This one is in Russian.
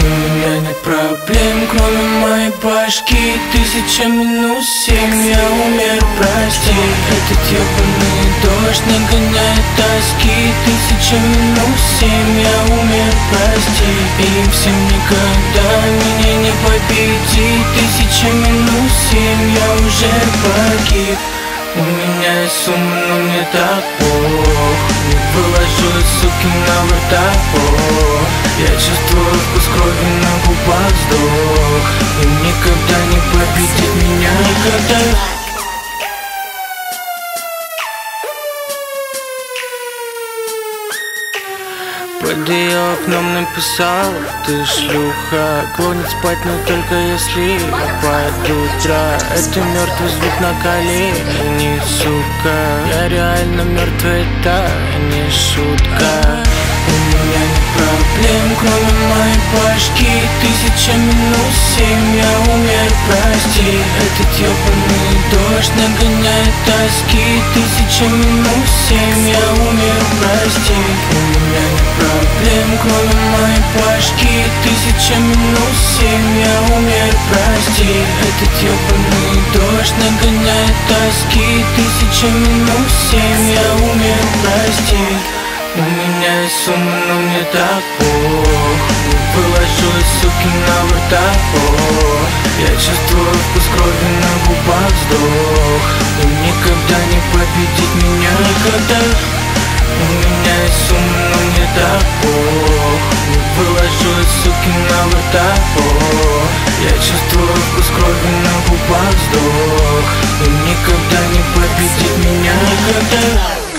меня нет проблем, кроме моей башки. 1000-7, я умер, прости. Этот ебаный дождь не гоняет тоски. 1000-7, я умер, прости. Им всем никогда меня не победить. 1000-7, я уже погиб. У меня есть сумма, но мне так плохо. Не выложу из суки на вертопо. Я чувствую вкус крови на губах, вздох. И никогда не победит меня, никогда. Под ее окном написал: ты шлюха, клонит спать, но только если под утро. Это мертвый звук на колени, сука. Я реально мертвый, это не шутка. У меня нет проблем, кроме моей башки. 1000-7, я умер, прости. Этот ебаный дождь нагоняет тоски. 1000-7, я умер, прости. У меня нет проблем, кроме моей башки. 1000-7, я умер, прости. Этот ебаный дождь нагоняет тоски. 1000-7, я умер, прости. У меня есть сумма, но мне так плохо. Выложу из суки на вертопо. Я чувствую вкус крови на губах, вздох. И никогда не победит меня, никогда. У меня есть сумма, но мне так плохо. Выложу из суки на вертопо. Я чувствую вкус крови на губах, вздох. И никогда не победит меня, никогда.